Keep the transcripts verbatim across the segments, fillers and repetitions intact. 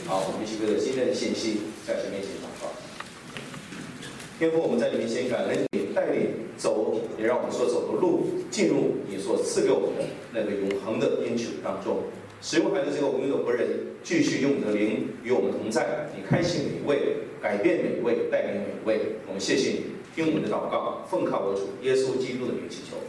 好，我们一起为了今天的信息在神面前祷告。天父，我们在你面前感恩你带领走，也让我们所走的路进入你所赐给我们的那个永恒的应许当中。使用孩子这个无名的活人，继续用你的灵与我们同在，你开启每一位，改变每一位，带领每一位。我们谢谢你，听我们的祷告，奉靠我主耶稣基督的名祈求。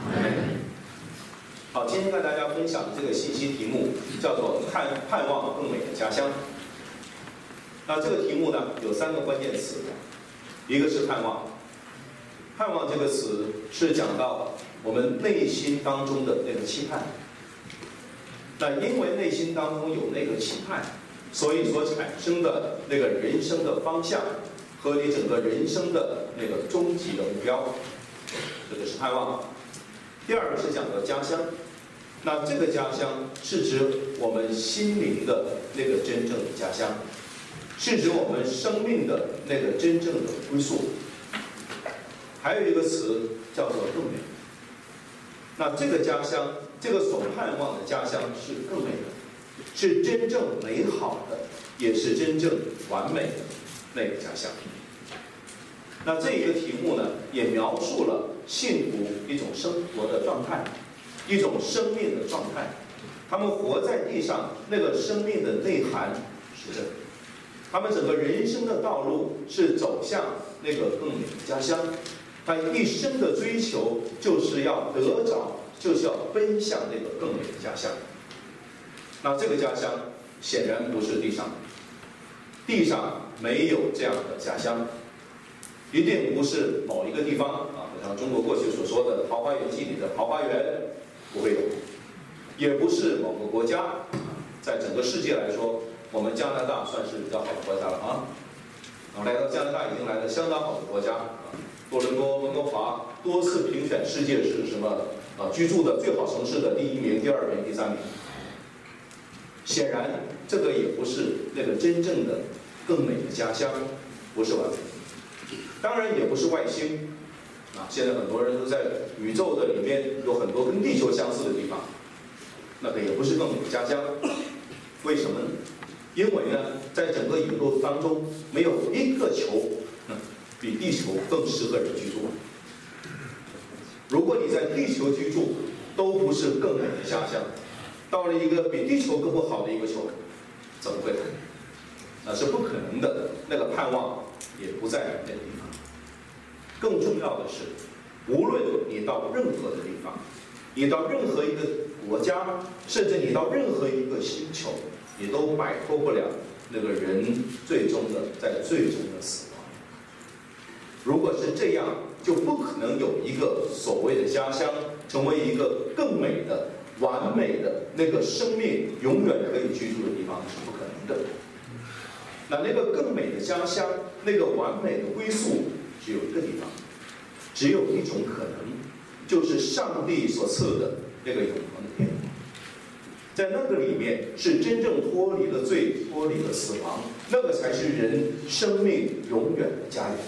好，今天跟大家分享的这个信息题目叫做“盼盼望更美的家乡”。那这个题目呢，有三个关键词，一个是盼望。盼望这个词是讲到我们内心当中的那个期盼。那因为内心当中有那个期盼，所以所产生的那个人生的方向和你整个人生的那个终极的目标，这个是盼望。第二个是讲到家乡，那这个家乡是指我们心灵的那个真正的家乡，是指我们生命的那个真正的归宿。还有一个词叫做更美。那这个家乡，这个所盼望的家乡是更美的，是真正美好的，也是真正完美的那个家乡。那这一个题目呢，也描述了信徒一种生活的状态，一种生命的状态。他们活在地上，那个生命的内涵是这个。他们整个人生的道路是走向那个更美的家乡。他一生的追求就是要得着，就是要奔向那个更美的家乡。那这个家乡显然不是地上，地上没有这样的家乡，一定不是某一个地方啊，像中国过去所说的《桃花源记》里的桃花源不会有，也不是某个国家。在整个世界来说，我们加拿大算是比较好的国家了啊。来到加拿大已经来了相当好的国家。多伦多、温哥华多次评选世界是什么啊居住的最好城市的第一名、第二名、第三名。显然，这个也不是那个真正的更美的家乡，不是完美。当然，也不是外星啊。现在很多人都在宇宙的里面有很多跟地球相似的地方，那个也不是更美的家乡。为什么呢？因为呢，在整个宇宙当中，没有一个球。比地球更适合人居住。如果你在地球居住，都不是更美的家乡，到了一个比地球更不好的一个球，怎么会呢？那是不可能的。那个盼望也不在那个地方。更重要的是，无论你到任何的地方，你到任何一个国家，甚至你到任何一个星球，你都摆脱不了那个人最终的在最终的死亡。如果是这样，就不可能有一个所谓的家乡成为一个更美的、完美的那个生命永远可以居住的地方，是不可能的。那那个更美的家乡，那个完美的归宿，只有一个地方，只有一种可能，就是上帝所赐的那个永恒的天国。在那个里面，是真正脱离了罪、脱离了死亡，那个才是人生命永远的家园。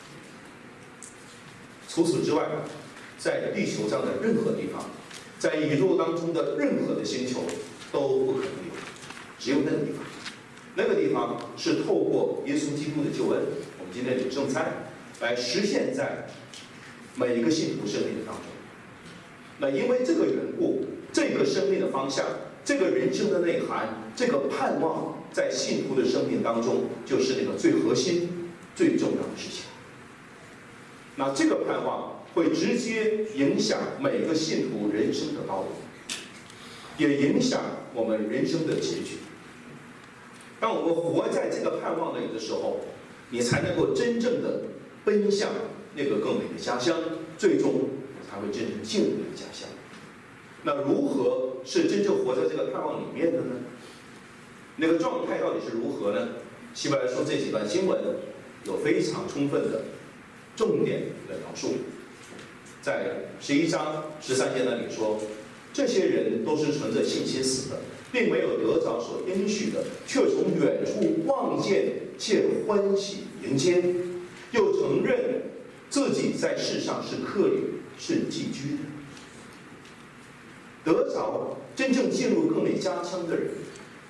除此之外，在地球上的任何地方，在宇宙当中的任何的星球都不可能有，只有那个地方。那个地方是透过耶稣基督的救恩，我们今天领圣餐，来实现在每一个信徒生命的当中。那因为这个缘故，这个生命的方向，这个人生的内涵，这个盼望，在信徒的生命当中，就是那个最核心、最重要的事情。那这个盼望会直接影响每个信徒人生的道路，也影响我们人生的结局。当我们活在这个盼望里的时候，你才能够真正的奔向那个更美的家乡，最终才会真正进入那个家乡。那如何是真正活在这个盼望里面的呢？那个状态到底是如何呢？希伯来书这几段经文有非常充分的重点的描述。在十一章十三节那里说，这些人都是存着信心死的，并没有得着所应许的，却从远处望见，且欢喜迎接，又承认自己在世上是客旅，是寄居的。得着真正进入更美家乡的人，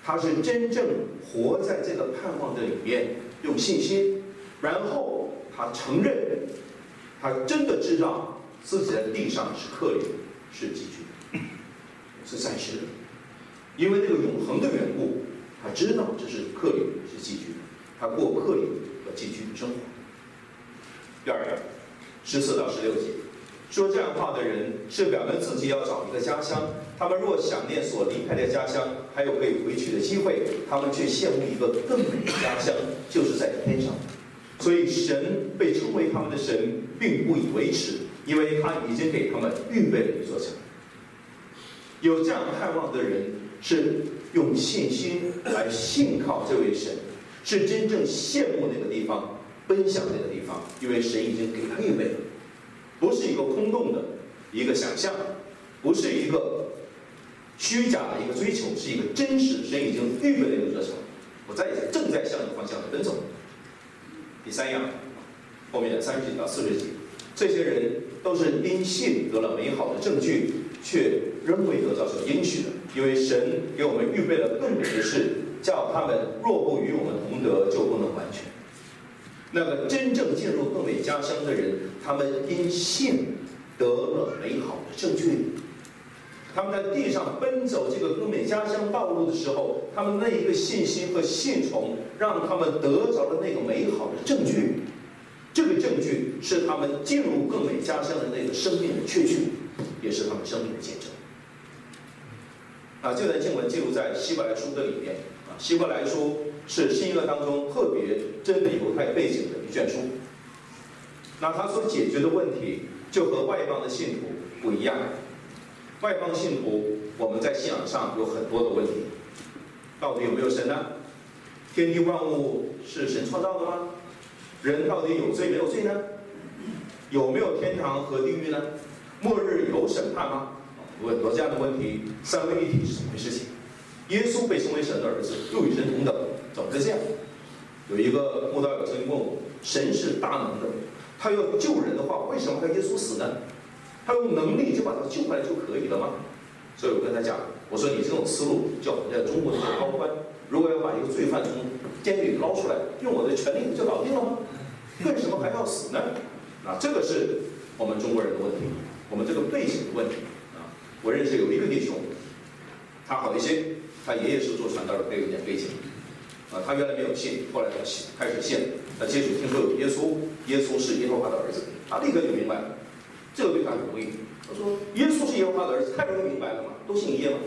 他是真正活在这个盼望的里面，用信心，然后他承认，他真的知道自己在地上是客旅，是寄居的，是暂时的，因为那个永恒的缘故，他知道这是客旅，是寄居的，他过客旅和寄居的生活。第二个，十四到十六节，说这样话的人是表明自己要找一个家乡，他们若想念所离开的家乡，还有可以回去的机会，他们却羡慕一个更美的家乡，就是在天上。所以神被称为他们的神，并不以为耻，因为他已经给他们预备了一座城。有这样盼望的人，是用信心来信靠这位神，是真正羡慕那个地方，奔向那个地方，因为神已经给他预备了，不是一个空洞的一个想象，不是一个虚假的一个追求，是一个真实，神已经预备了一个座城，我在正在向那个方向奔走。第三样，后面的三十几到四十几，这些人都是因信得了美好的证据，却仍未得着所应许的，因为神给我们预备了更美的事，叫他们若不与我们同得，就不能完全。那个真正进入更美家乡的人，他们因信得了美好的证据。他们在地上奔走这个更美家乡道路的时候，他们那一个信心和信从，让他们得着了那个美好的证据。这个证据是他们进入更美家乡的那个生命的确据，也是他们生命的见证。啊，这段经文记录在希伯来书的里面。啊，希伯来书是新约当中特别针对犹太背景的一卷书。那他所解决的问题就和外邦的信徒不一样。外邦信徒，我们在信仰上有很多的问题，到底有没有神呢？天地万物是神创造的吗？人到底有罪没有罪呢？有没有天堂和地狱呢？末日有审判吗？有很多这样的问题。三位一体是怎么回事情？耶稣被称为神的儿子，又与神同等，怎么会这样？有一个慕道友曾经问我，神是大能的，他要救人的话，为什么要耶稣死呢？他用能力就把他救回来就可以了吗？所以我跟他讲，我说你这种思路就好像在中国的高官，如果要把一个罪犯从监狱里捞出来，用我的权力就搞定了吗？为什么还要死呢？啊，这个是我们中国人的问题，我们这个背景的问题啊。我认识有一个弟兄，他好一些，他爷爷是做传道的，有点背景啊。他原来没有信，后来他开始信，他接触听说有耶稣，耶稣是耶和华的儿子，他立刻就明白了。这个对他很容易。我说耶稣是耶和华的儿子，太容易明白了嘛，都姓耶嘛。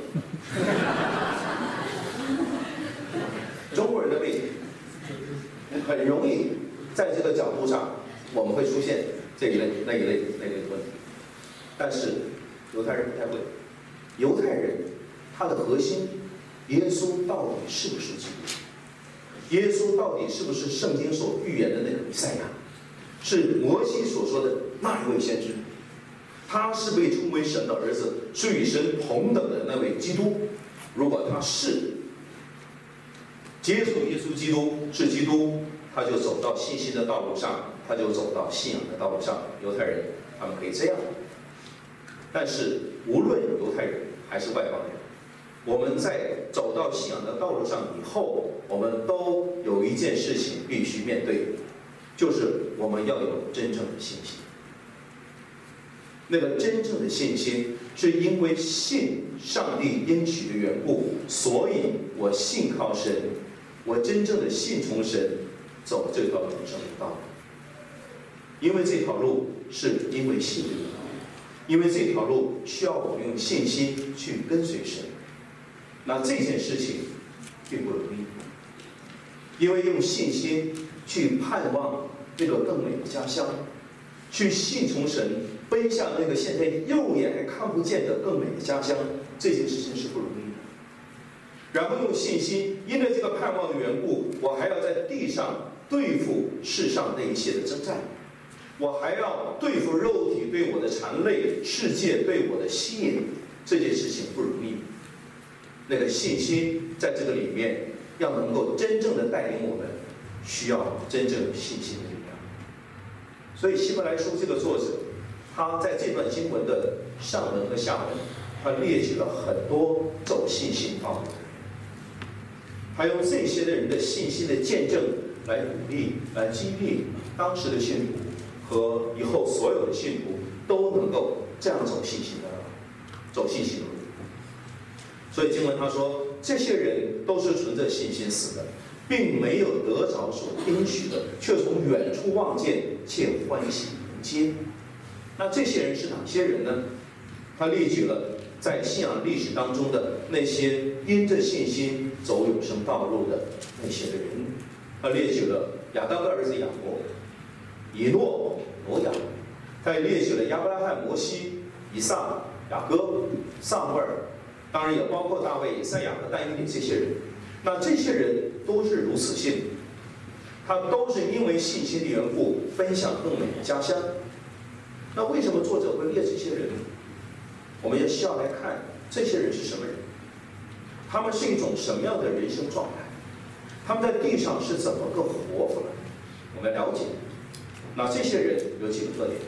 中国人的背景很容易在这个角度上，我们会出现这一类、那一类、那一类的问题。但是犹太人不太会。犹太人他的核心，耶稣到底是不是基督？耶稣到底是不是圣经所预言的那个弥赛亚？是摩西所说的那一位先知？他是被称为神的儿子，是与神同等的那位基督。如果他是接受耶稣基督是基督，他就走到信心的道路上，他就走到信仰的道路上。犹太人他们可以这样。但是无论犹太人还是外邦人，我们在走到信仰的道路上以后，我们都有一件事情必须面对，就是我们要有真正的信心。那个真正的信心是因为信上帝应许的缘故，所以我信靠神，我真正的信从神，走这条人生的道路。因为这条路是因为信的缘故，因为这条路需要我们用信心去跟随神。那这件事情并不容易，因为用信心去盼望那个更美的家乡，去信从神，奔向那个现在肉眼还看不见的更美的家乡，这件事情是不容易的。然后用信心，因为这个盼望的缘故，我还要在地上对付世上那一切的征战，我还要对付肉体对我的缠累，世界对我的吸引，这件事情不容易。那个信心在这个里面要能够真正的带领我们，需要真正信心的力量。所以希伯来书这个作者，他在这段经文的上文和下文，他列举了很多走信心道路的人。 他用这些的人的信心的见证来鼓励、来激励当时的信徒和以后所有的信徒都能够这样走信心的走信心的路。所以经文他说，这些人都是存着信心死的，并没有得着所应许的，却从远处望见，且欢喜迎接。那这些人是哪些人呢？他列举了在信仰历史当中的那些因着信心走永生道路的那些的人。他列举了亚当的儿子雅各、以诺、挪亚，他也列举了亚伯拉罕、摩西、以撒、雅各、撒母耳，当然也包括大卫、以赛亚和但以理这些人。那这些人都是如此信，他都是因为信心的缘故分享更美的家乡。那为什么作者会列这些人？我们也需要来看这些人是什么人，他们是一种什么样的人生状态，他们在地上是怎么个活法，我们了解。那这些人有几个特点，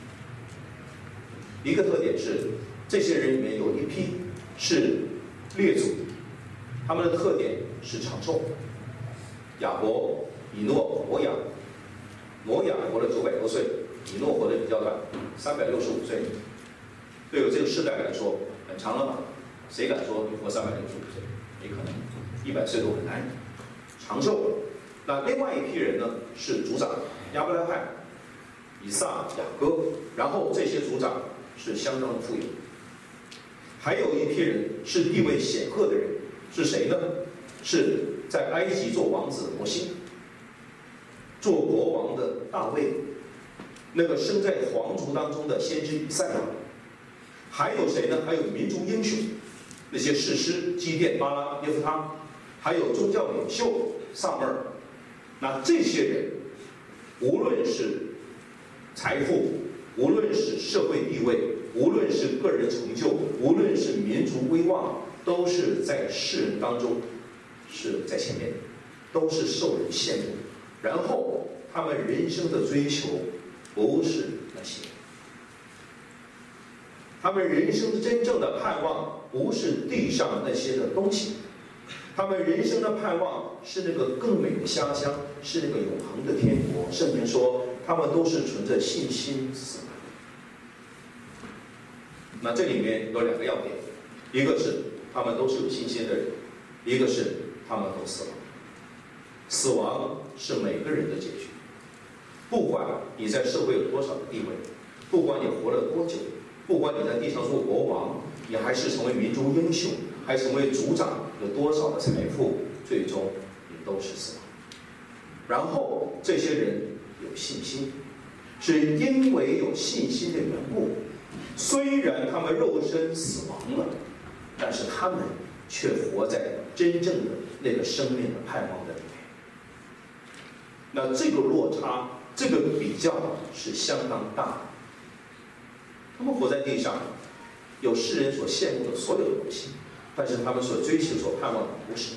一个特点是这些人里面有一批是列祖，他们的特点是长寿。亚伯、以诺、挪亚，挪亚活了九百多岁，以诺活得比较短，三百六十五岁。对于这个世代来说很长了吧？谁敢说你活三百六十五岁？没可能，一百岁都很难长寿。那另外一批人呢，是族长，亚伯拉罕、以撒、雅各，然后这些族长是相当的富有。还有一批人是地位显赫的人，是谁呢？是在埃及做王子的摩西，做国王的大卫，那个生在皇族当中的先知以赛亚。还有谁呢？还有民族英雄，那些士师基甸、巴拉、耶夫他，还有宗教领袖撒母耳。那这些人，无论是财富，无论是社会地位，无论是个人成就，无论是民族威望，都是在世人当中是在前面，都是受人羡慕。然后他们人生的追求不是那些。他们人生真正的盼望不是地上那些的东西，他们人生的盼望是那个更美的家乡，是那个永恒的天国。圣经说，他们都是存着信心死的。那这里面有两个要点，一个是他们都是有信心的人，一个是他们都死亡。死亡是每个人的结局，不管你在社会有多少的地位，不管你活了多久，不管你在地上做国王，你还是成为民族英雄，还成为族长，有多少的财富，最终你都是死亡。然后这些人有信心，是因为有信心的缘故，虽然他们肉身死亡了，但是他们却活在真正的那个生命的盼望的里面。那这个落差，这个比较是相当大的。他们活在地上，有世人所羡慕的所有的东西，但是他们所追求、所盼望的不是，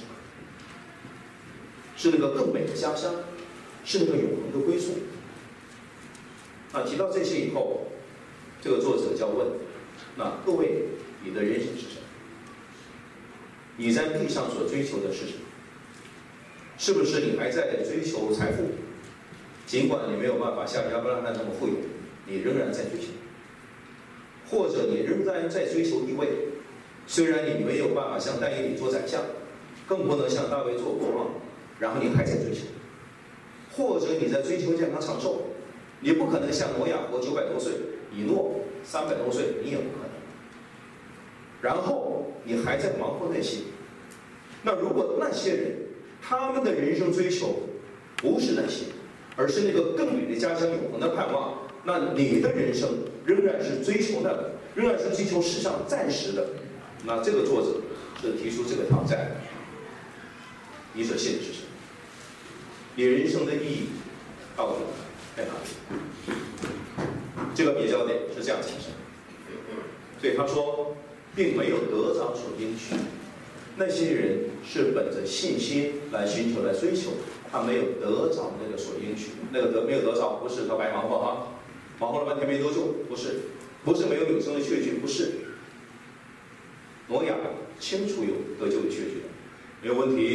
是那个更美的家乡，是那个永恒的归宿。那提到这些以后，这个作者就要问：那各位，你的人生是什么？你在地上所追求的是什么？是不是你还在追求财富？尽管你没有办法像亚伯拉罕那么富有，你仍然在追求。或者你仍然在追求地位，虽然你没有办法像但以理做宰相，更不能像大卫做国王，然后你还在追求。或者你在追求健康长寿，你不可能像挪亚活九百多岁，以诺三百多岁，你也不可能。然后你还在忙活那些，那如果那些人他们的人生追求不是那些，而是那个更美的家乡永恒的盼望，那你的人生仍然是追求那个，仍然是追求世上暂时的。那这个作者是提出这个挑战：你所信的是什么？你人生的意义到底在哪里？这个别焦点是这样产生。所以他说，并没有得着所应许。那些人是本着信心来寻求、来追求，他没有得着那个所应许。那个得没有得着，不是他白忙活啊，忙活了半天没得救，不是，不是没有永生的确据，不是。挪亚清楚有得救的确据的，没有问题。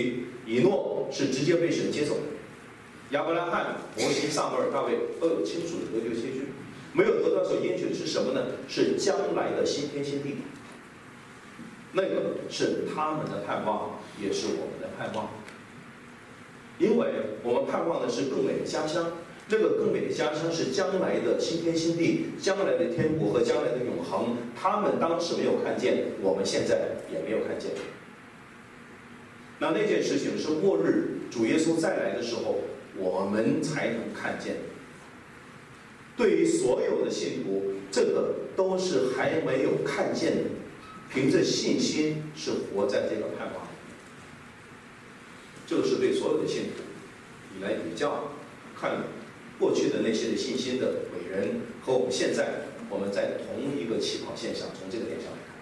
以诺是直接被神接走的，亚伯拉罕、摩西、撒母耳、大卫都有清楚的得救结局。没有得到所应许的是什么呢？是将来的新天新地。那个是他们的盼望，也是我们的盼望。因为我们盼望的是更美的家乡，那个更美的家乡是将来的新天新地，将来的天国和将来的永恒。他们当时没有看见，我们现在也没有看见。那那件事情是末日主耶稣再来的时候，我们才能看见。对于所有的信徒，这个都是还没有看见的，凭着信心是活在这个盼望里。这个是对所有的信徒，你来比较看过去的那些的信心的伟人和我们现在，我们在同一个起跑线上，从这个点上来看。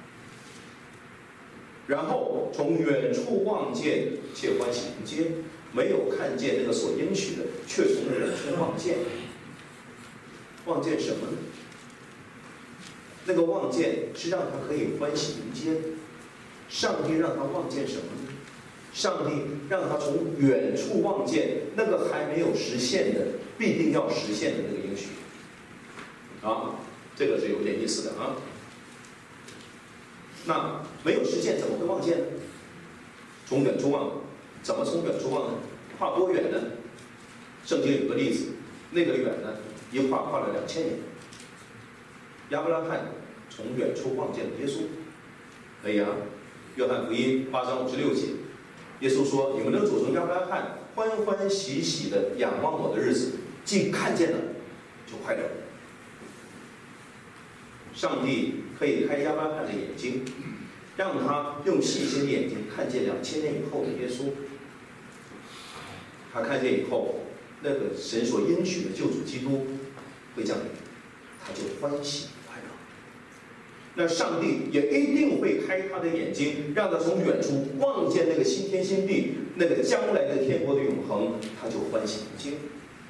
然后从远处望见，且欢喜迎接，没有看见那个所应许的，却从远处望见。望见什么呢？那个望见是让他可以欢喜迎接。上帝让他望见什么呢？上帝让他从远处望见那个还没有实现的，必定要实现的那个应许。啊，这个是有点意思的啊。那没有实现怎么会望见呢？从远处望，怎么从远处望呢？跨多远呢？圣经有个例子，那个远呢，一跨跨了两千年。亚伯拉罕从远处望见了耶稣，可以啊。约翰福音八章五十六节，耶稣说：“你们的祖宗亚伯拉罕欢欢喜喜的仰望我的日子，既看见了，就快乐。”上帝可以开亚伯拉罕的眼睛，让他用信心的眼睛看见两千年以后的耶稣。他看见以后，那个神所应许的救主基督会降临，他就欢喜快乐。那上帝也一定会开他的眼睛，让他从远处望见那个新天新地，那个将来的天国的永恒，他就欢喜迎接。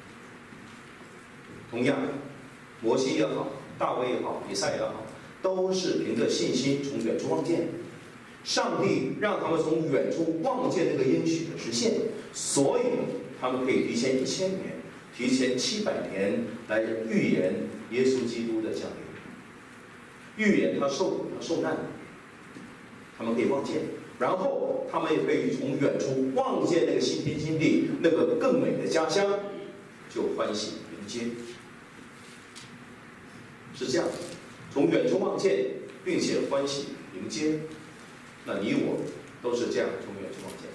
同样，摩西也好，大卫也好，以赛也好，都是凭着信心从远处望见。上帝让他们从远处望见那个应许的实现，所以他们可以提前一千年、提前七百年来预言耶稣基督的降临。预言他受苦、他受难，他们可以望见，然后他们也可以从远处望见那个新天新地，那个更美的家乡，就欢喜迎接。是这样，从远处望见，并且欢喜迎接。那你我都是这样从远处望见。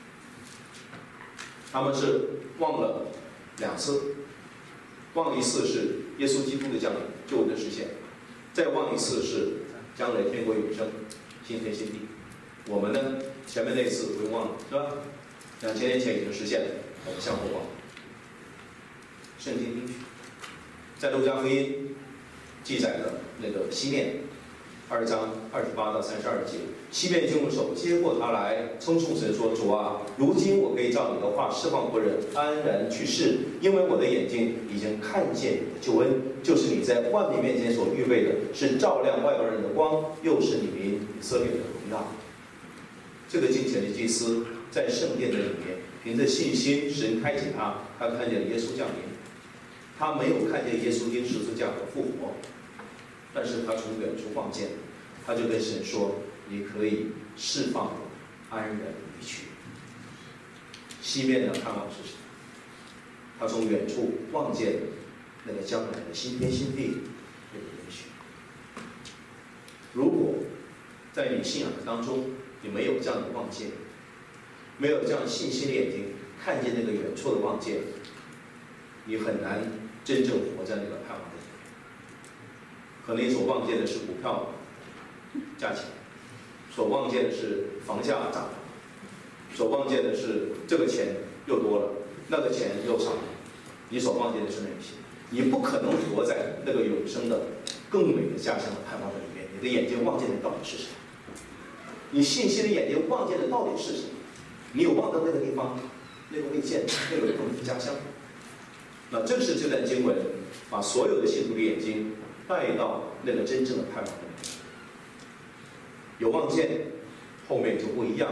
他们是望了两次，望一次是耶稣基督的降临、救恩的实现。再望一次是将来天国永生、新天新地。我们呢，前面那次不用忘了，是吧？两千年前已经实现了，我们向后望。圣经应许，在路加福音记载的那个西面二章二十八到三十二节，西面就用手接过他来，称颂神说：“主啊，如今我可以照你的话释放国人，安然去世，因为我的眼睛已经看见你的救恩。”就是你在万民面前所预备的，是照亮外邦人的光，又是你民以色列的荣耀。这个敬虔的祭司在圣殿的里面，凭着信心，神开启他，他看见耶稣降临。他没有看见耶稣因十字架而复活，但是他从远处望见，他就跟神说：“你可以释放我，安然离去。”西面的盼望是什么？他从远处望见那个将来的新天新地那个应许。如果在你信仰的当中，你没有这样的望见，没有这样信心的眼睛看见那个远处的望见，你很难真正活在那个盼望里。可能你所望见的是股票价钱，所望见的是房价涨，所望见的是这个钱又多了，那个钱又少了。你所望见的是那些。你不可能活在那个永生的更美的家乡的盼望的里面。你的眼睛望见的到底是什么？你信心的眼睛望见的到底是什么？你有望到那个地方，那个未见，那个更美的家乡。那正是这段经文把所有的信徒的眼睛带到那个真正的盼望里面。有望见，后面就不一样。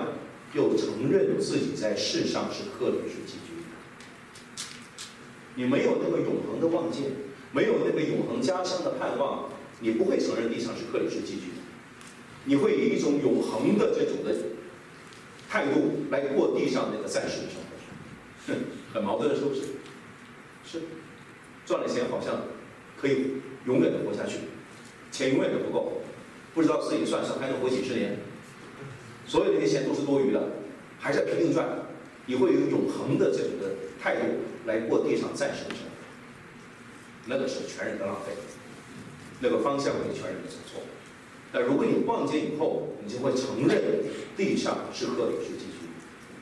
又承认自己在世上是客旅是寄居的。你没有那个永恒的望见，没有那个永恒家乡的盼望，你不会承认地上是客旅是寄居的。你会以一种永恒的这种的态度来过地上那个暂时的生活，哼，很矛盾，是不是？是，赚了钱好像可以永远的活下去，钱永远都不够，不知道自己算上还能活几十年，所有那些钱都是多余的，还是要拼命赚。你会有永恒的这种的态度来过地上暂时的生活，那个是全人的浪费，那个方向会全人的走错。但如果你望见以后，你就会承认地上是客旅是寄居。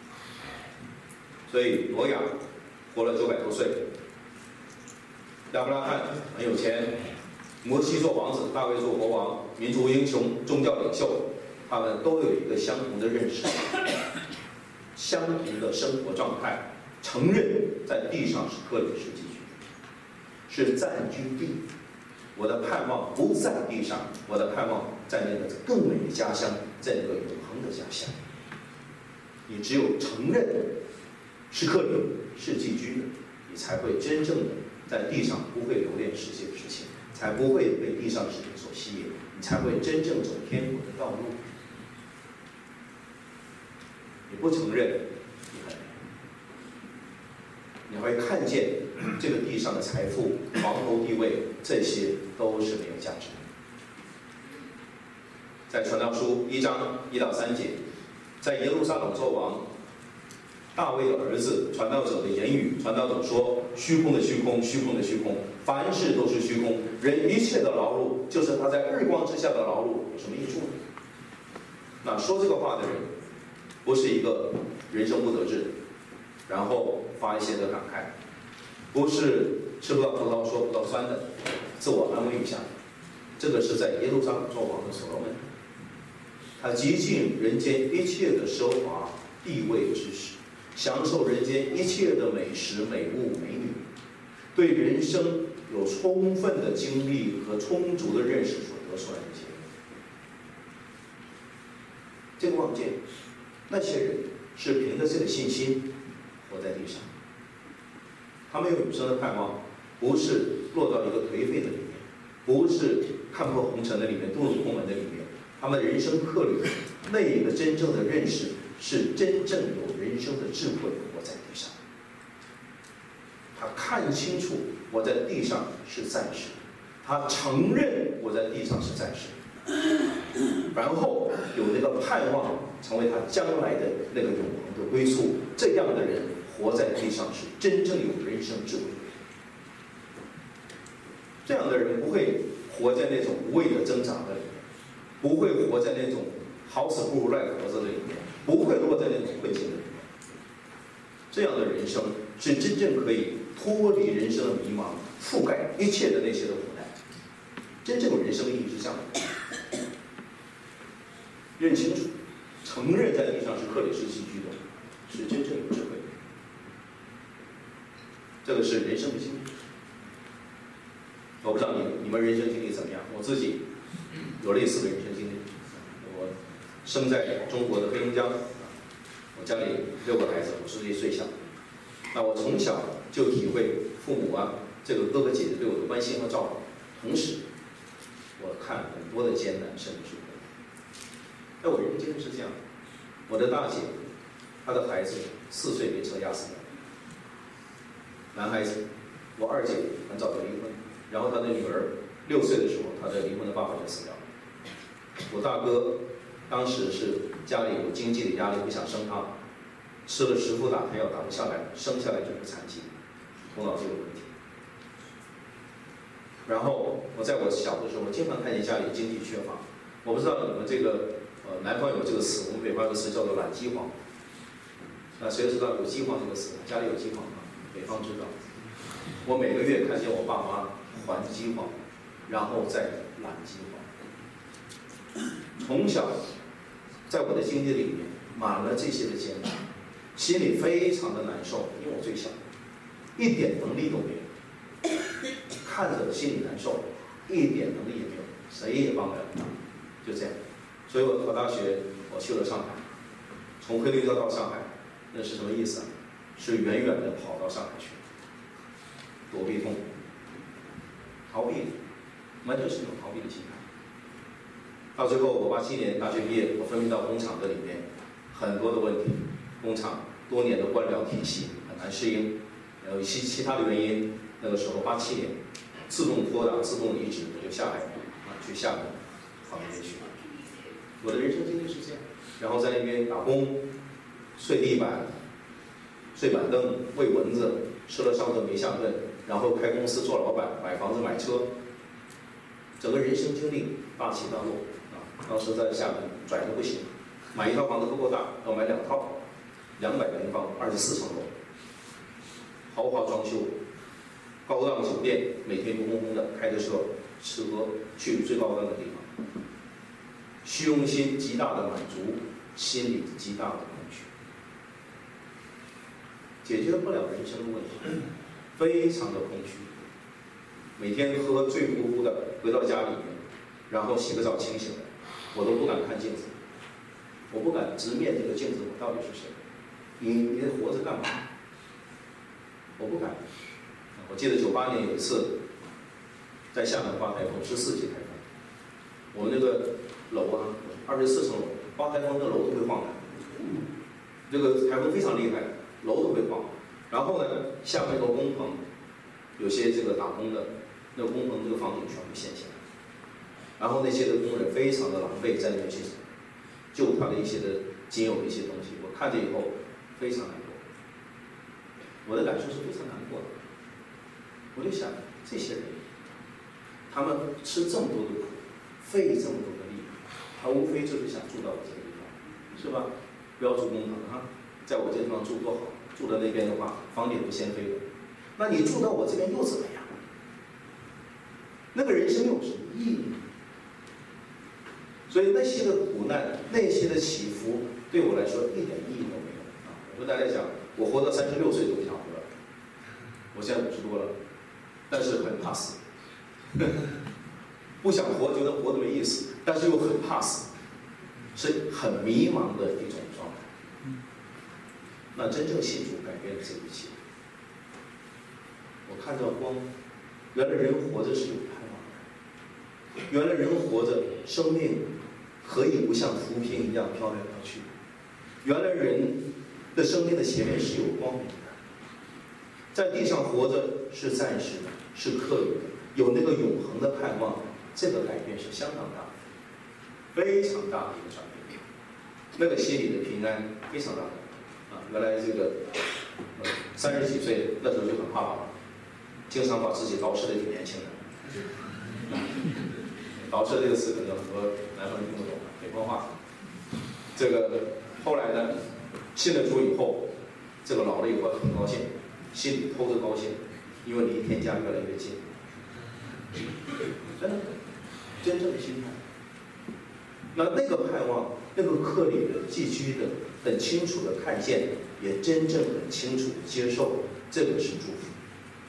所以挪亚活了九百多岁，亚伯拉罕很有钱，摩西做王子，大卫做国王，民族英雄、宗教领袖，他们都有一个相同的认识，相同的生活状态，承认在地上是客旅是寄居，是暂居地。我的盼望不在地上，我的盼望在那个更美的家乡，在那个永恒的家乡。你只有承认是客旅是寄居的，你才会真正的在地上不会留恋世界的事情，才不会被地上的事情所吸引，你才会真正走天国的道路。你不承认，你很你会看见这个地上的财富、皇头地位，这些都是没有价值的。在传道书一章一到三节，在耶路撒冷作王，大卫的儿子传道者的言语，传道者说：虚空的虚空，虚空的虚空，凡事都是虚空，人一切的劳碌，就是他在日光之下的劳碌，有什么益处呢？那说这个话的人，不是一个人生不得志，然后发一些的感慨，不是吃不到葡萄说不到酸的，自我安慰一下。这个是在耶路撒冷作王的所罗门，他极尽人间一切的奢华、地位、知识，享受人间一切的美食、美物、美女，对人生有充分的经历和充足的认识所得出来的结论。这个望见，那些人是凭着这个信心活在地上，他们有永生的盼望，不是落到一个颓废的里面，不是看破红尘的里面，遁入空门的里面。他们人生客旅那一个真正的认识，是真正有人生的智慧活在地上。他看清楚我在地上是暂时，他承认我在地上是暂时，然后有那个盼望成为他将来的那个永恒的归宿。这样的人活在地上是真正有人生智慧的人。这样的人不会活在那种无谓的挣扎的里面，不会活在那种好死不如赖活着的里面，不会落在那种困境的里面。这样的人生是真正可以脱离人生的迷茫，覆盖一切的那些的苦难。真正的人生意义是这样的：认清楚，承认在地上是客旅是寄居的，是真正有智慧的。这个是人生的经历。我不知道你你们人生经历怎么样，我自己有类似的人生经历。我生在中国的黑龙江，我家里六个孩子，我是最最小。那我从小就体会父母啊，这个哥哥姐姐对我的关心和照顾，同时我看很多的艰难甚至是苦难。但我人生经历是这样，我的大姐，她的孩子四岁被车压死了，男孩子。我二姐很早就离婚，然后她的女儿六岁的时候，她的离婚的爸爸就死掉了。我大哥当时是家里有经济的压力，不想生他，吃了十副打胎药打不下来，生下来就是残疾，头脑就有问题。然后我在我小的时候，经常看见家里经济缺乏。我不知道你们这个呃南方有这个词，我们北方有个词叫做懒饥荒。那谁知道有饥荒这个词？家里有饥荒吗？北方知道。我每个月看见我爸妈还饥荒，然后再懒饥荒。从小在我的经历里面满了这些的艰难，心里非常的难受，因为我最小，一点能力都没有，看着心里难受，一点能力也没有，谁也帮不了他，就这样。所以我考大学，我去了上海， 从黑龙江到上海，那是什么意思啊？是远远的跑到上海去，躲避痛苦，逃避，完全是一种逃避的心态。到最后，我八七年大学毕业，我分配到工厂这里面，很多的问题，工厂多年的官僚体系很难适应，然后其其他的原因，那个时候八七年，自动脱档、自动离职，我就下海啊，去厦门访业去。我的人生经历是这样，然后在那边打工，睡地板、睡板凳、喂蚊子，吃了上顿没下顿，然后开公司做老板，买房子买车，整个人生经历大起大落啊！当时在厦门拽得不行，买一套房子不够大，要买两套，两百平方，二十四层楼，豪华装修，高档酒店，每天轰轰轰的开着车吃喝去最高档的地方，虚荣心极大的满足，心理极大的空虚，解决不了人生的问题，非常的空虚。每天喝醉乎乎的回到家里面，然后洗个澡清醒了，我都不敢看镜子，我不敢直面这个镜子，我到底是谁？你你活着干嘛？我不敢。我记得九八年有一次，在厦门刮台风，十四级台风，我们那个楼啊，二十四层楼，刮台风的楼都会晃的，这个台风非常厉害，楼都会晃。然后呢，下面有个工棚，有些这个打工的，那个工棚这个房顶全部掀起来，然后那些的工人非常的狼狈，在那边去救他的一些的仅有的一些东西，我看见以后非常难过，我的感受是非常难过的。我就想，这些人，他们吃这么多的苦，费这么多的力，他无非就是想住到我这个地方，是吧？不要住工棚啊，在我这地方住多好，住到那边的话，房顶不掀飞的。那你住到我这边又怎么样？那个人生有什么意义？所以那些的苦难，那些的起伏，对我来说一点意义都没有啊！我跟大家讲，我活到三十六岁都不想活了，我现在五十多了。但是很怕死，不想活，觉得活得没意思，但是又很怕死，是很迷茫的一种状态。那真正信主改变了这一切，我看到光，原来人活着是有盼望的，原来人活着，生命可以不像浮萍一样飘来飘去，原来人的生命的前面是有光明的。在地上活着是暂时的，是客语的，有那个永恒的盼望，这个改变是相当大的，非常大的一个转变。那个心里的平安非常大的啊！原来这个三十几岁那时候就很怕了，经常把自己捯饬的挺年轻的。捯饬这个词可能很多南方人听不懂，北方话。这个后来呢，信了主以后，这个老了以后很高兴。心里偷着高兴，因为离天家越来越近。真的，真正的心态。那那个盼望，那个客里的寄居的，很清楚的看见，也真正很清楚的接受，这个是祝福。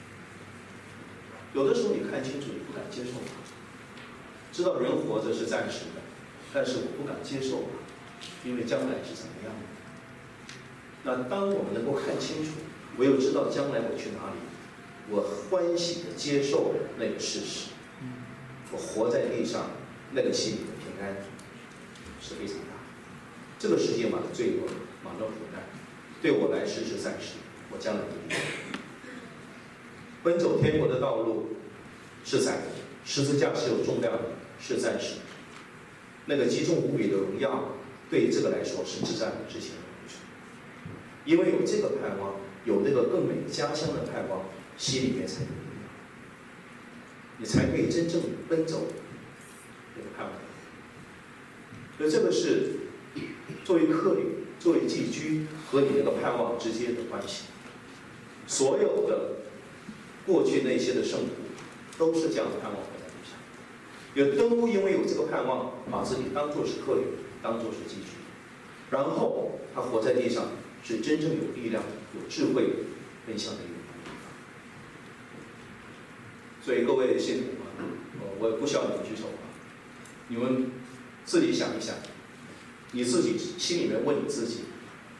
有的时候你看清楚，你不敢接受它，知道人活着是暂时的，但是我不敢接受它，因为将来是怎么样的。那当我们能够看清楚。我又知道将来我去哪里，我欢喜的接受那个事实，我活在地上，那个心里的平安是非常大的。这个世界满了罪恶，满了苦难，对我来说是暂时，我将来一定。奔走天国的道路是载的，十字架是有重量的，是暂时。那个极重无比的荣耀，对这个来说是至暂至轻的荣耀，因为有这个盼望。有那个更美家乡的盼望，心里面才有力量，你才可以真正奔走这个盼望。所以这个是作为客旅、作为寄居和你那个盼望之间的关系。所有的过去那些的圣徒，都是这样的盼望活在地上，也都因为有这个盼望，把自己当作是客旅，当作是寄居，然后他活在地上。是真正有力量、有智慧分享的一个地方。所以各位信徒啊，我不需要你们举手啊，你们自己想一想，你自己心里面问你自己，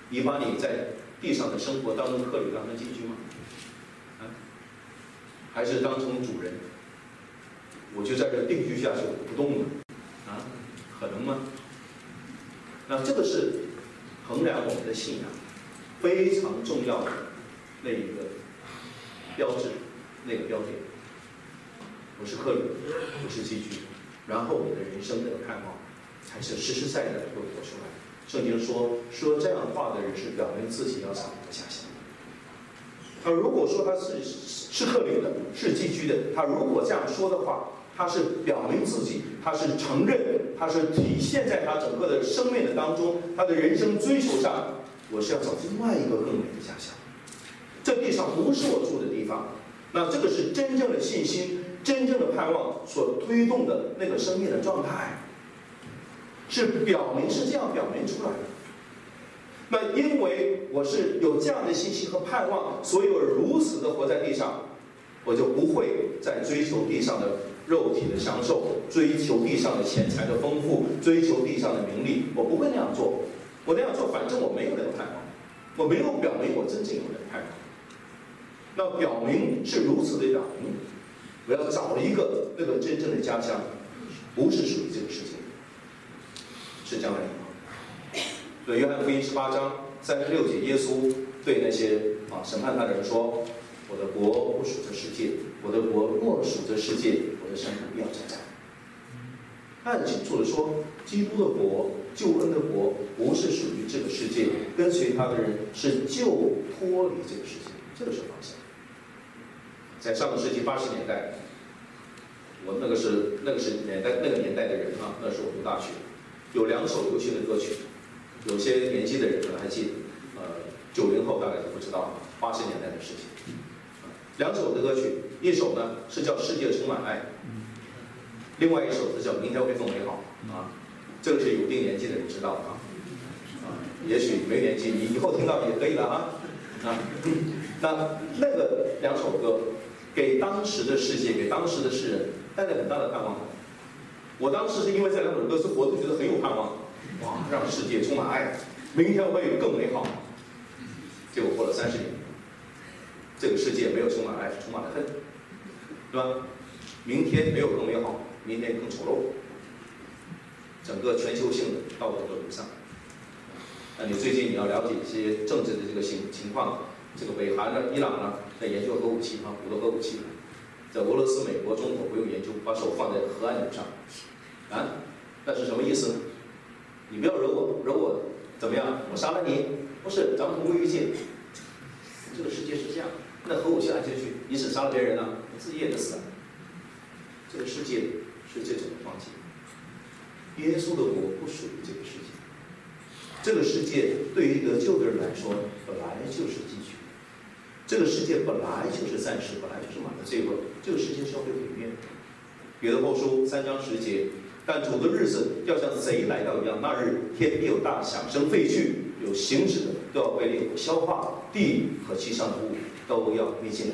你把你在地上的生活当中客旅当成寄居吗？啊，还是当成主人？我就在这定居下去，我不动了，啊，可能吗？那这个是衡量我们的信仰非常重要的那一个标志，那个标点。我是客旅，我是寄居，然后你的人生那个盼望才是实实在在的会活出来。圣经说，说这样话的人是表明自己要找一个家乡。他如果说他是是客旅的，是寄居的，他如果这样说的话，他是表明自己，他是承认，他是体现在他整个的生命的当中，他的人生追求上，我是要找另外一个更美的家乡。这地上不是我住的地方，那这个是真正的信心，真正的盼望所推动的那个生命的状态，是表明是这样表明出来的。那因为我是有这样的信心和盼望，所以我如此的活在地上，我就不会再追求地上的肉体的享受，追求地上的钱财的丰富，追求地上的名利，我不会那样做。我那样做，反正我没有那个盼望，我没有表明我真正有那个盼望。那表明是如此的表明，我要找一个那个真正的家乡，不是属于这个世界，是将来以后。所以约翰福音十八章三十六节，耶稣对那些啊审判他的人说：“我的国不属这世界，我的国若属这世界，我的生命必要征战。”他很清楚的说，基督的国、救恩的国，不是属于这个世界，跟随他的人是就脱离这个世界，这个是方向。在上个世纪八十年代，我那个是那个是年代那个年代的人啊，那时候我读大学，有两首流行的歌曲，有些年纪的人可能还记得，呃，九零后大概都不知道八十年代的事情。两首的歌曲，一首呢是叫《世界充满爱》，另外一首是叫《明天会更美好》啊，这个是有一定年纪的人知道的啊，啊，也许没年纪，你以后听到也可以了啊啊。那那个两首歌，给当时的世界，给当时的世人带来很大的盼望。我当时是因为这两首歌是活都觉得很有盼望，哇，让世界充满爱，明天会更美好。结果过了三十年，这个世界没有充满爱，充满了恨，对吧？明天没有更美好，明天更丑陋。整个全球性的道德和沦丧。那你最近你要了解一些政治的这个情情况。这个北韩呢、伊朗呢，在研究核武器啊，古的核武器。在俄罗斯、美国、中国不用研究，把手放在核按钮上，啊，那是什么意思呢？你不要惹我，惹我怎么样？我杀了你？不是，咱们同归于尽。这个世界是这样，那核武器按下去，你只杀了别人呢、啊，你自己也得死啊。这个世界是这种的放弃。耶稣的国不属于这个世界。这个世界对于得救的人来说，本来就是寄居。这个世界本来就是暂时，本来就是满了罪恶。这个世界是要被毁灭的。彼得后书三章十节，但主的日子要像贼来到一样，那日天必有大响声废去，有行止的都要被烈火消化，地和其上的物都要灭尽了。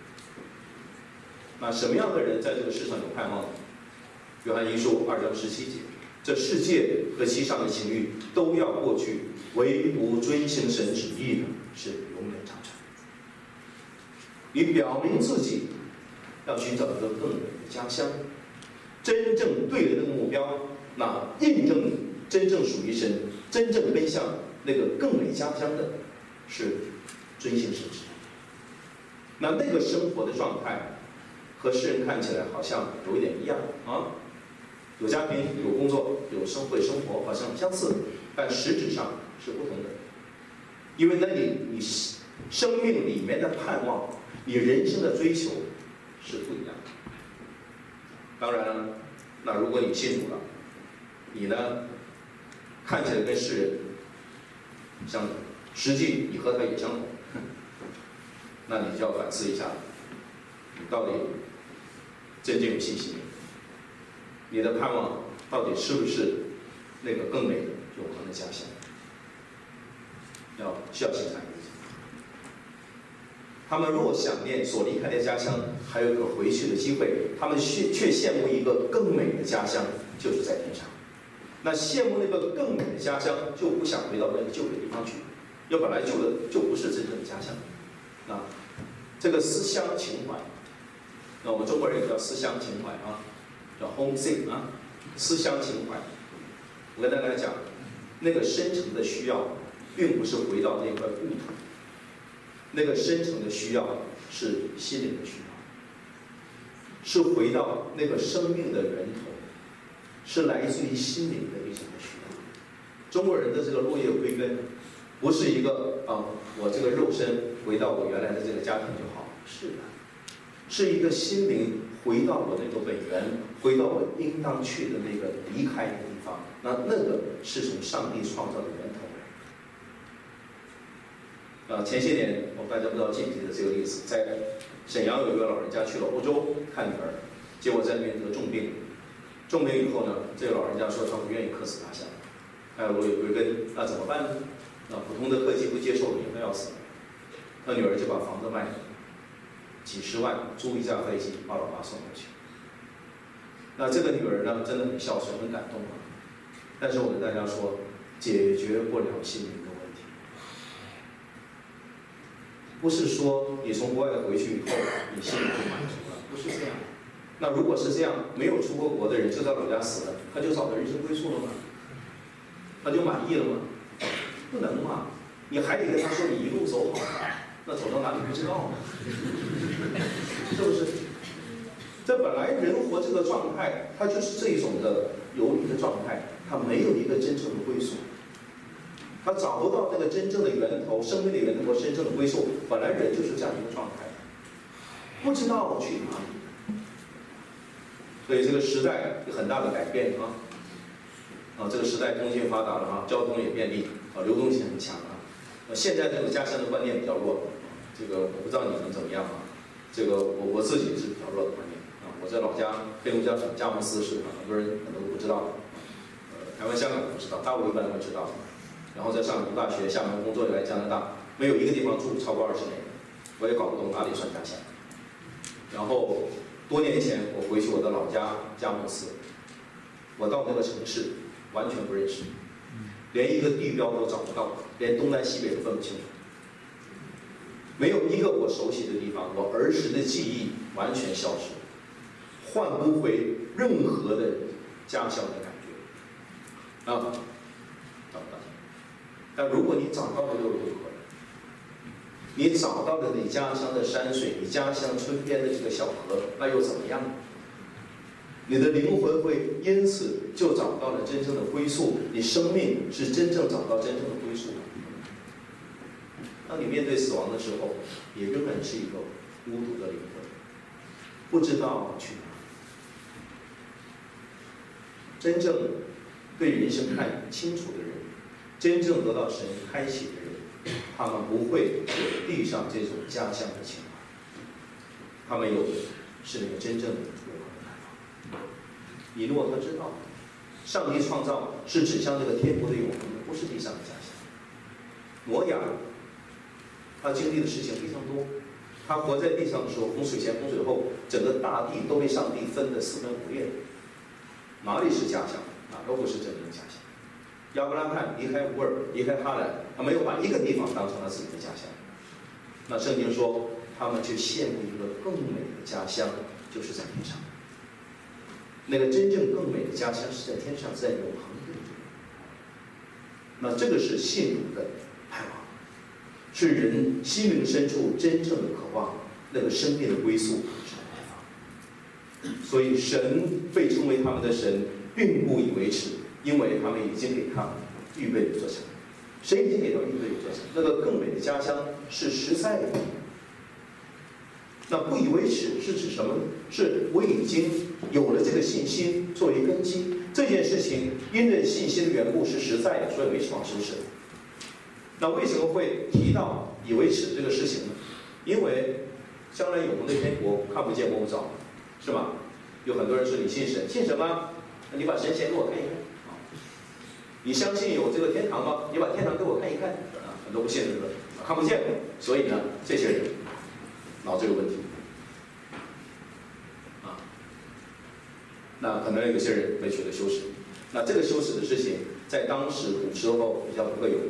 那什么样的人在这个世上有盼望呢？约翰一书二章十七节。这世界和其上的情欲都要过去，唯独遵行神旨意的是永远长存。你表明自己要寻找一个更美的家乡，真正对的那个目标，那印证你真正属于神、真正奔向那个更美家乡的，是遵行神旨。那那个生活的状态，和世人看起来好像有一点一样啊。有家庭、有工作、有生会生活，好像相似，但实质上是不同的。因为那里你生命里面的盼望，你人生的追求是不一样的。当然了，那如果你信主了，你呢看起来跟世人相同，实际你和他也相同，那你就要反思一下，你到底真正有信心？你的盼望到底是不是那个更美的永恒的家乡？要需要审查自己。他们若想念所离开的家乡，还有一个回去的机会，他们却却羡慕一个更美的家乡，就是在天上。那羡慕那个更美的家乡，就不想回到那个旧的地方去， 要本来就就不是真正的家乡。啊，这个思乡情怀，那我们中国人也叫思乡情怀啊，叫 homesick 啊，思乡情怀。我跟大家讲，那个深层的需要，并不是回到那块故土，那个深层的需要是心灵的需要，是回到那个生命的源头，是来自于心灵的一种的需要。中国人的这个落叶归根，不是一个啊，我这个肉身回到我原来的这个家庭就好，是的，是一个心灵回到我那个本源，回到我应当去的那个离开的地方。那那个是从上帝创造的源头来。啊，前些年我大家不知道记不记得这个例子，在沈阳有一个老人家去了欧洲看女儿，结果在那边得重病，重病以后呢，这个老人家说他不愿意客死他乡，还有落叶归根，那怎么办呢？那普通的科技不接受，也快要死了。他女儿就把房子卖了，几十万租一架飞机把老爸送过去。那这个女儿呢，真的很孝顺，很感动啊。但是我跟大家说，解决不了心灵的问题。不是说你从国外回去以后，你心里就满足了，不是这样。那如果是这样，没有出过国的人就在老家死了，他就找到人生归宿了吗？他就满意了吗？不能嘛！你还得跟他说你一路走好了，那走到哪里不知道呢？是不是？这本来人活这个状态，他就是这种的游离的状态，他没有一个真正的归宿，他找不到那个真正的源头，生命的源头和真正的归宿。本来人就是这样一个状态，不知道去哪里。所以这个时代有很大的改变啊！啊，这个时代通信发达了啊，交通也便利啊，流动性很强啊。呃，现在这种家乡的观念比较弱，这个我不知道你们怎么样啊。这个我我自己是比较弱的观念啊。我在老家黑龙江省佳木斯市，很多人可能都不知道，呃，台湾、香港不知道，大陆一般都知道。然后在上海读大学，厦门工作，又来加拿大，没有一个地方住超过二十年，我也搞不懂哪里算家乡。然后多年前我回去我的老家佳木斯，我到那个城市完全不认识，连一个地标都找不到，连东南西北都分不清楚，没有一个我熟悉的地方，我儿时的记忆完全消失，换不回任何的家乡的感觉啊，找不到。但如果你找到了又如何？你找到了你家乡的山水，你家乡村边的这个小河，那又怎么样？你的灵魂会因此就找到了真正的归宿，你生命是真正找到真正的归宿。当你面对死亡的时候，也仍然是一个孤独的灵魂，不知道去哪。真正对人生看清楚的人，真正得到神开启的人，他们不会有地上这种家乡的情怀，他们有的是那个真正的永恒的盼望。以诺他知道，上帝创造是指向这个天国的永恒的，不是地上的家乡。挪亚他经历的事情非常多，他活在地上的时候，洪水前洪水后，整个大地都被上帝分得四分五裂，哪里是家乡？哪都不是真正的家乡。亚伯拉罕离开乌尔，离开哈兰，他没有把一个地方当成了自己的家乡。那圣经说，他们却羡慕一个更美的家乡，就是在天上。那个真正更美的家乡是在天上，在永恒的。那这个是信徒的盼望，是人心灵深处真正的渴望，那个生命的归宿是来访。所以神被称为他们的神，并不以为耻，因为他们已经给他预备了座城。谁已经给他预备了座城？那个更美的家乡是实在的。那不以为耻是指什么呢？是我已经有了这个信心作为根基，这件事情因着信心的缘故是实在的，所以没什么好羞耻的。那为什么会提到以为耻这个事情呢？因为将来永恒的天国看不见摸不着，是吧？有很多人说你信神，信什么？你把神仙给我看一看。你相信有这个天堂吗？你把天堂给我看一看。啊，很多不信这个，看不见。所以呢，这些人脑子有问题。啊，那可能有些人会觉得羞耻。那这个羞耻的事情，在当时古时候比较不会有。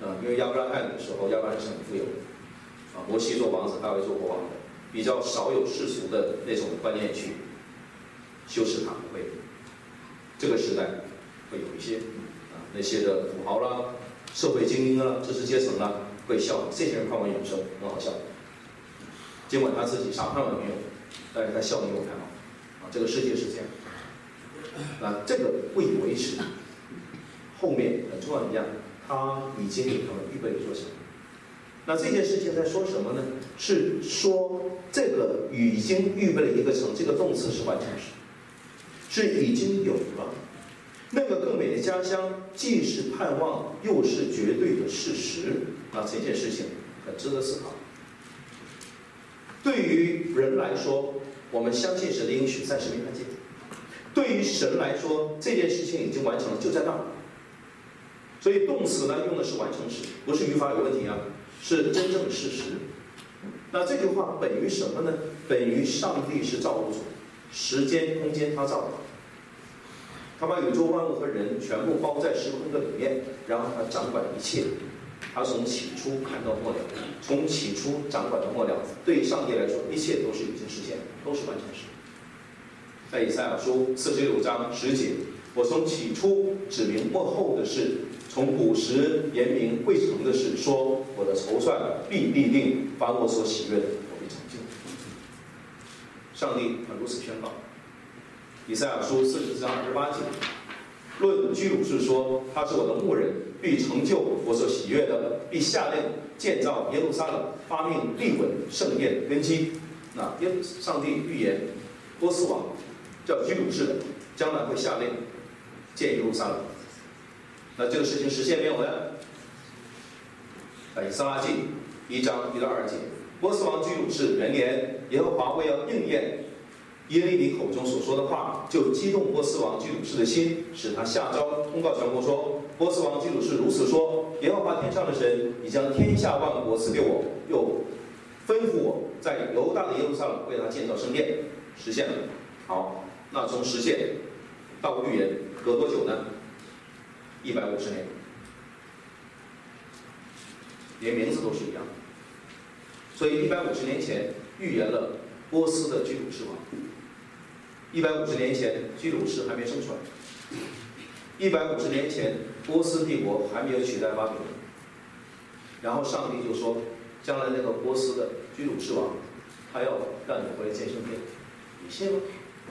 啊，因为亚伯拉罕的时候，亚伯拉罕是很富有的，啊，摩西做王子，大卫做国王的，比较少有世俗的那种观念去修饰他，不会。这个时代会有一些啊那些的土豪啦、社会精英啊、知识阶层啦会笑，这些人盼望永生，很好笑。尽管他自己啥盼望没有，但是他笑你有盼望啊，这个世界是这样。啊，这个不以为耻。后面很重要一样，他已经给他们预备了做什么？那这件事情在说什么呢？是说这个已经预备了一个成，这个动词是完成时，是已经有了。那个更美的家乡，既是盼望，又是绝对的事实。那这件事情很值得思考。对于人来说，我们相信神的应许，暂时没看见。对于神来说，这件事情已经完成了，就在那儿。所以动词呢用的是完成时，不是语法有问题啊，是真正的事实。那这句话本于什么呢？本于上帝是造物主，时间空间他造的，他把宇宙万物和人全部包在时空的里面，然后他掌管一切。他从起初看到末了，从起初掌管到末了。对上帝来说，一切都是已经实现，都是完成时。在以赛亚书四十六章十节，我从起初指明末后的事，从古时言明未成的事，说我的筹算必立定，把我所喜悦的我必成就。上帝他如此宣告。以赛亚书四十章二十八节，论居鲁士说，他是我的牧人，必成就我所喜悦的，必下令建造耶路撒冷，发命立稳圣殿的根基。那耶上帝预言波斯王叫居鲁士的，将来会下令建耶路撒冷。那这个事情实现没有呢？在以斯拉记一章一到二节，波斯王居鲁士元年，耶和华为要应验耶利米口中所说的话，就激动波斯王居鲁士的心，使他下诏通告全国说：波斯王居鲁士如此说，耶和华天上的神已将天下万国赐给我，又吩咐我在犹大的耶路撒冷为他建造圣殿。实现了。好，那从实现到预言隔多久呢？一百五十年，连名字都是一样的。所以一百五十年前预言了波斯的居鲁士王。一百五十年前，居鲁士还没生出来。一百五十年前，波斯帝国还没有取代巴比伦。然后上帝就说，将来那个波斯的居鲁士王，他要让你回来建圣殿，你信吗？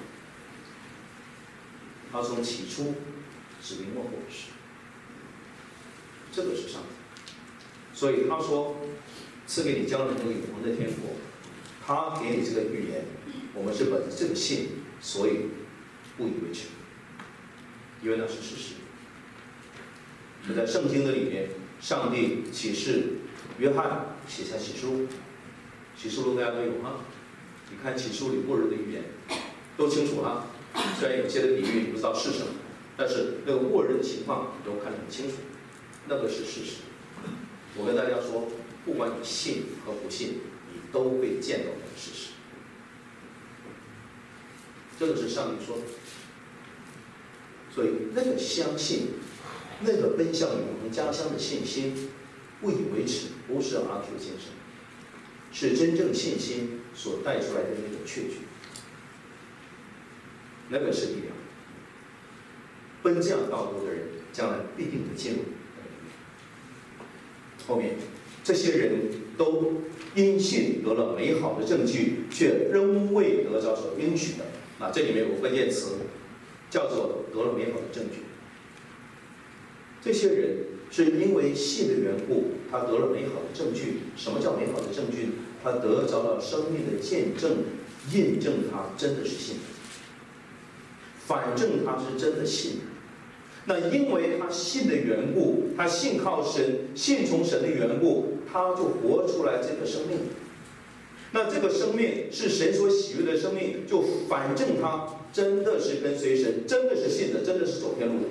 他从起初指明末后的事，这个是上帝。所以他说，赐给你将来那个永恒的天国，他给你这个预言，我们是本着这个信，所以不以为耻，因为那是事实。就在圣经的里面，上帝启示约翰写下启示录，启示录大家都有吗？你看启示录里末日的预言都清楚了，虽然有些的比喻你不知道是什么，但是那个末日的情况你都看得很清楚，那个是事实。我跟大家说，不管你信和不信，你都会见到那个事实。这个是上帝说的。所以那个相信，那个奔向永恒家乡的信心，不以为耻，不是阿 Q 精神，是真正信心所带出来的那个确据。那个是力量。奔这样道路的人，将来必定会进入。后面这些人都因信得了美好的证据，却仍未得着所应许的。那这里面有个关键词，叫做得了美好的证据。这些人是因为信的缘故，他得了美好的证据。什么叫美好的证据？他得着了生命的见证，印证他真的是信的，反正他是真的信的。那因为他信的缘故，他信靠神，信从神的缘故，他就活出来这个生命。那这个生命是神所喜悦的生命，就反正他真的是跟随神，真的是信的，真的是走天路的。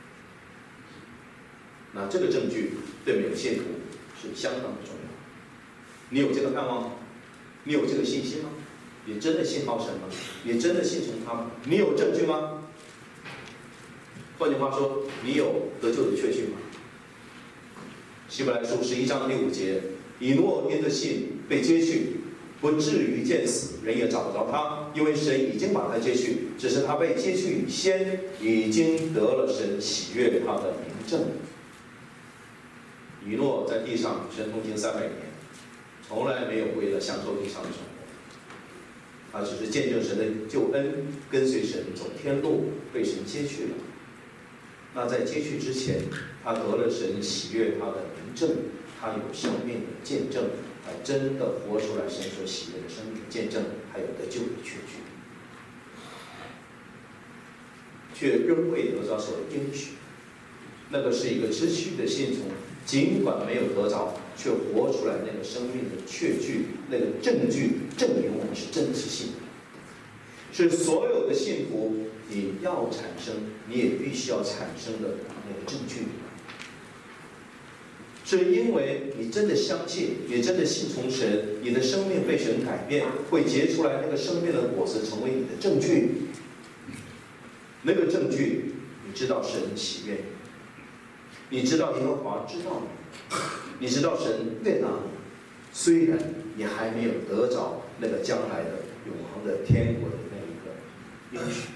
那这个证据对每个信徒是相当的重要。你有这个盼望吗？你有这个信心吗？你真的信靠神吗？你真的信从他吗？你有证据吗？换句话说，你有得救的确据吗？ 希伯来书十一章第五节，以诺因着信被接续，不至于见死，人也找不着他，因为神已经把他接续，只是他被接续以先，已经得了神喜悦他的明证。以诺在地上神同行三百年，从来没有为了享受地上的生活，他只是见证神的救恩，跟随神走天路，被神接续了。那在接续之前，他得了神喜悦他的明证，他有生命的见证，他真的活出来神所喜悦的生命见证，还有得救的确据，却仍未得着所的应许。那个是一个知虚的信从，尽管没有得着，却活出来那个生命的确据，那个证据证明我们是真是信。是所有的信徒你要产生，你也必须要产生的那个证据。是因为你真的相信，你真的信从神，你的生命被神改变，会结出来那个生命的果子，成为你的证据。那个证据，你知道神喜悦你，你知道耶和华知道你，你知道神悦纳你，虽然你还没有得着那个将来的永恒的天国的那一个应许。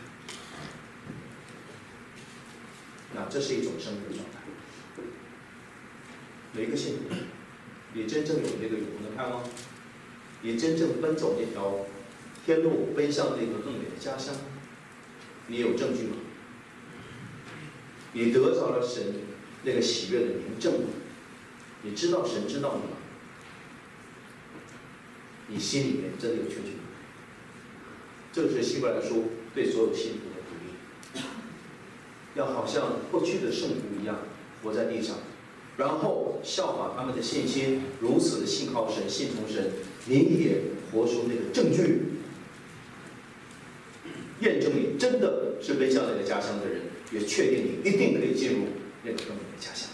那这是一种生命的状态。有一个信徒，你真正有这个永恒的盼望，你真正奔走那条天路，奔向那个更美的家乡，你有证据吗？你得着了神那个喜悦的明证吗？你知道神知道你吗？你心里面真的有确据吗？这是希伯来书对所有信徒的鼓励，要好像过去的圣徒一样活在地上，然后效法他们的信心，如此的信靠神，信从神，你也活出那个证据，验证你真的是奔向那个家乡的人，也确定你一定可以进入那个更美的家乡。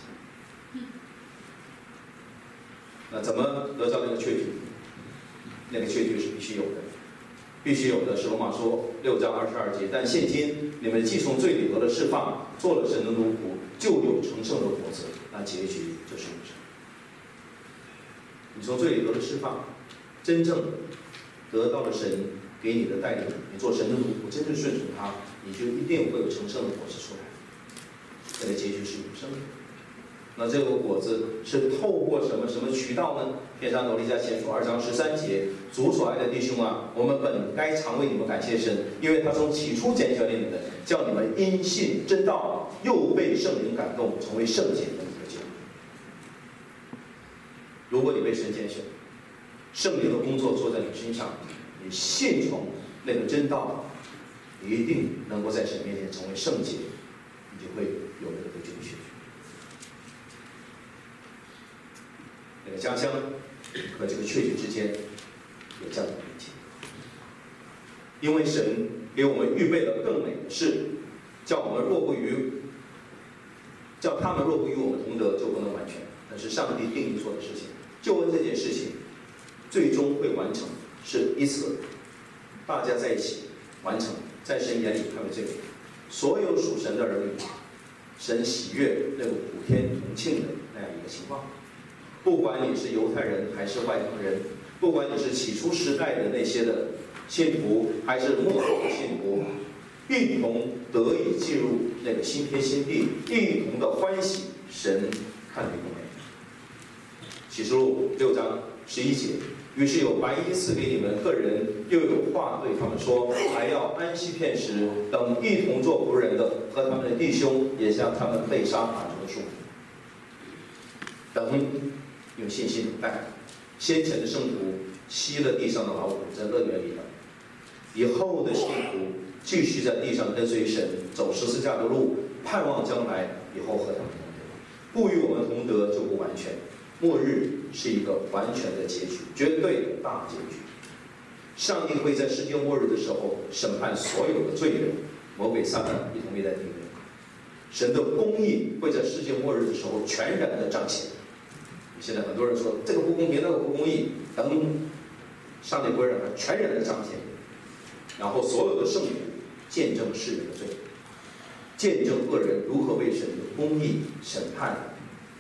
那怎么得到那个确据？那个确据是必须有的，必须有的是罗马书六章二十二节。但现今你们既从罪里得了释放，做了神的奴仆，就有成圣的果子，那结局就是永生。你从罪里得了释放，真正得到了神给你的带领，你做神的奴仆，真正顺从他，你就一定会有成圣的果子出来。那个结局是永生的。那这个果子是透过什么什么渠道呢？天上罗利迦前书二章十三节，主所爱的弟兄啊，我们本该常为你们感谢神，因为他从起初拣选你们，叫你们因信真道，又被圣灵感动，成为圣洁的得救。如果你被神拣选，圣灵的工作做在你身上，你信从那个真道，你一定能够在神面前成为圣洁，你就会有那个得救的确据。那个家乡和这个确据之间有这样的连接，因为神给我们预备了更美的事，叫我们若不与，叫他们若不与我们同得，就不能完全。但是上帝定义做的事情，救恩这件事情，最终会完成，是一次大家在一起完成，在神眼里看为最美。所有属神的儿女，神喜悦那个普天同庆的那样一个情况。不管你是犹太人还是外邦人，不管你是起初时代的那些的信徒，还是末后的信徒，一同得以进入那个新天新地，一同的欢喜神看为美。启示录六章十一节，于是有白衣赐给你们个人，又有话对他们说，还要安息片时，等一同做仆人的和他们的弟兄，也向他们被杀打成的数目。等用信心等待，先前的圣徒吸了地上的劳苦，在乐园里等；以后的信徒继续在地上跟随神，走十字架的路，盼望将来以后和他们同得。不与我们同得就不完全。末日是一个完全的结局，绝对的大结局。上帝会在世界末日的时候审判所有的罪人，魔鬼撒旦一同灭在地面。神的公义会在世界末日的时候全然的彰显。现在很多人说这个不公平，那个不公义，等上帝归人全然的彰显，然后所有的圣徒见证世人的罪，见证恶人如何为神的公义审判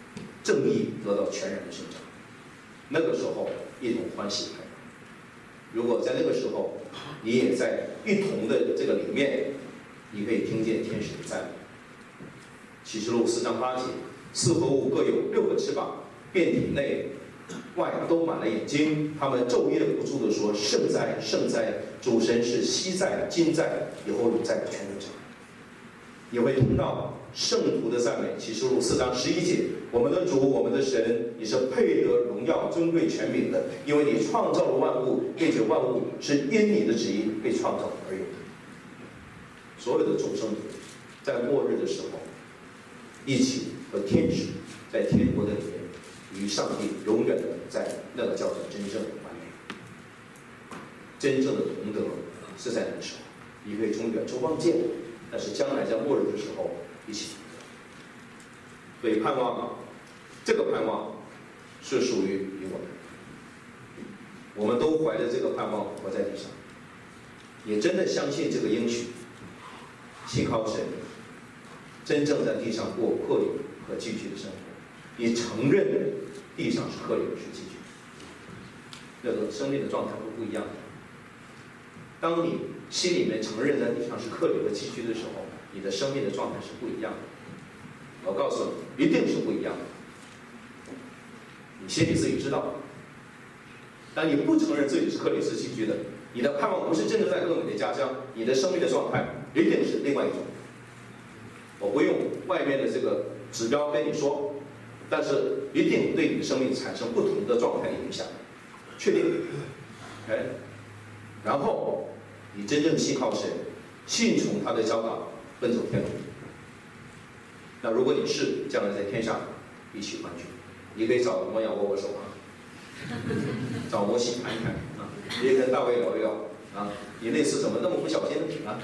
正义得到全然的伸张。那个时候一同欢喜快乐。如果在那个时候你也在一同的这个里面，你可以听见天使的赞美。启示录四章八节，四活物各有六个翅膀，遍体内外都满了眼睛，他们昼夜不住地说：圣哉，圣哉！主神是昔在、今在、以后永在的全能者。你会听到圣徒的赞美。启示录四章十一节，我们的主，我们的神，你是配得荣耀、尊贵、权柄的，因为你创造了万物，并且万物是因你的旨意被创造而有的。所有的众生在末日的时候，一起和天使在天国的里面，与上帝永远的在那个叫做真正的完美。真正的同德是在那个时候，你可以从远处望见，但是将来在末日的时候一起同德。所以盼望，这个盼望是属于你我们，我们都怀着这个盼望活在地上，也真的相信这个应许，信靠神，真正在地上过客旅和寄居的生活。你承认地上是客旅是寄居，那个生命的状态会不一样的。当你心里面承认在地上是客旅和寄居的时候，你的生命的状态是不一样的。我告诉你，一定是不一样的。你心里自己知道。当你不承认自己是客旅是寄居的，你的盼望不是真的在更美的家乡，你的生命的状态一定是另外一种。我不用外面的这个指标跟你说，但是一定对你的生命产生不同的状态影响，确定。OK， 然后你真正信靠神，信从他的教导，奔走天路。那如果你是将来在天上一起欢聚，你可以找摩亚握握手啊，找摩西谈一谈啊，你也跟大卫聊一聊啊，你那次怎么那么不小心啊？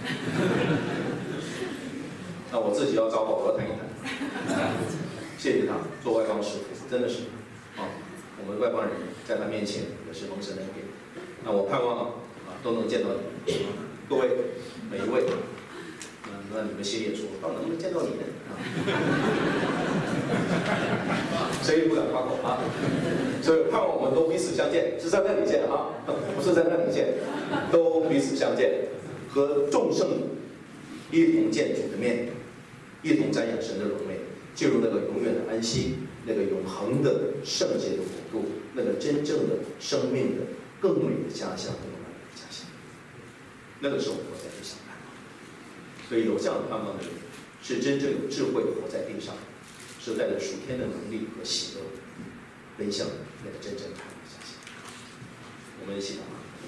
那我自己要找保罗谈一谈，谢谢他做外邦使徒，真的是啊，我们外邦人在他面前也是蒙神恩典。那我盼望啊都能见到你，各位每一位，那那你们心里也说，到能不能见到你呢？啊，谁也不敢夸口啊，所以盼望我们都彼此相见，是在那里见啊，不是在那里见，都彼此相见，和众圣一同见主的面。一同瞻仰神的荣美，进入那个永远的安息，那个永恒的圣洁的国度，那个真正的生命的更美的家乡，更美的家乡。那个时候活在地上盼望，所以有这样的盼望的人，是真正有智慧活在地上，是带着属天的能力和喜乐，奔向那个真正盼望的家乡。我们一起祷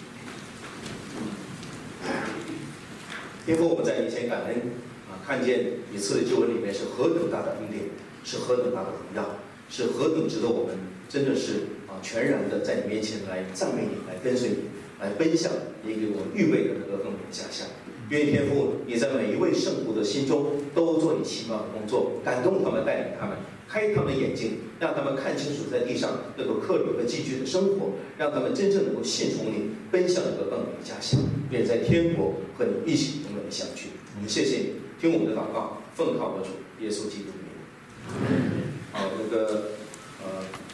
告。天父，我们在你前感恩。看见你赐的救恩里面是何等大的恩典，是何等大的荣耀，是何等值得我们真的是啊全然的在你面前来赞美你，来跟随你，来奔向你给我们预备的那个更美的家乡。愿天父你在每一位圣徒的心中都做你奇妙的工作，感动他们，带领他们，开他们的眼睛，让他们看清楚在地上那个客旅和寄居的生活，让他们真正能够信从你，奔向一个更美的家乡，愿在天国和你一起永远的相聚。我们谢谢你。听我们的祷告，奉靠我主耶稣基督的名。好，那个呃。